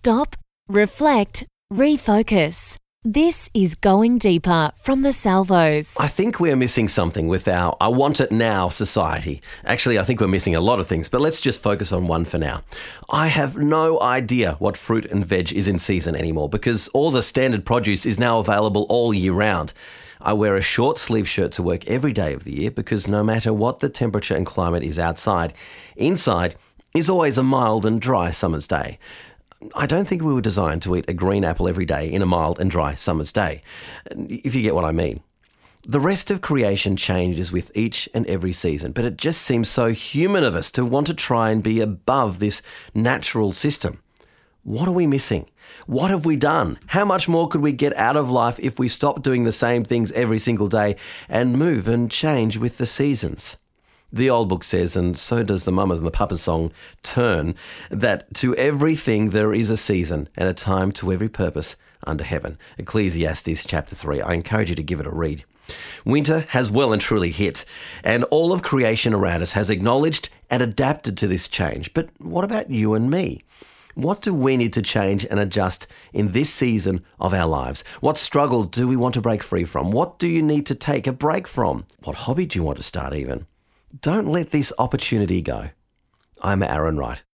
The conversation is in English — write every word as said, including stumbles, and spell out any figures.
Stop, reflect, refocus. This is Going Deeper from the Salvos. I think we're missing something with our I want it now society. Actually, I think we're missing a lot of things, but let's just focus on one for now. I have no idea what fruit and veg is in season anymore because all the standard produce is now available all year round. I wear a short sleeve shirt to work every day of the year because no matter what the temperature and climate is outside, inside is always a mild and dry summer's day. I don't think we were designed to eat a green apple every day in a mild and dry summer's day, if you get what I mean. The rest of creation changes with each and every season, but it just seems so human of us to want to try and be above this natural system. What are we missing? What have we done? How much more could we get out of life if we stopped doing the same things every single day and move and change with the seasons? The old book says, and so does the Mamas and the Papas song, Turn, that to everything there is a season and a time to every purpose under heaven. Ecclesiastes chapter three. I encourage you to give it a read. Winter has well and truly hit, and all of creation around us has acknowledged and adapted to this change. But what about you and me? What do we need to change and adjust in this season of our lives? What struggle do we want to break free from? What do you need to take a break from? What hobby do you want to start even? Don't let this opportunity go. I'm Aaron Wright.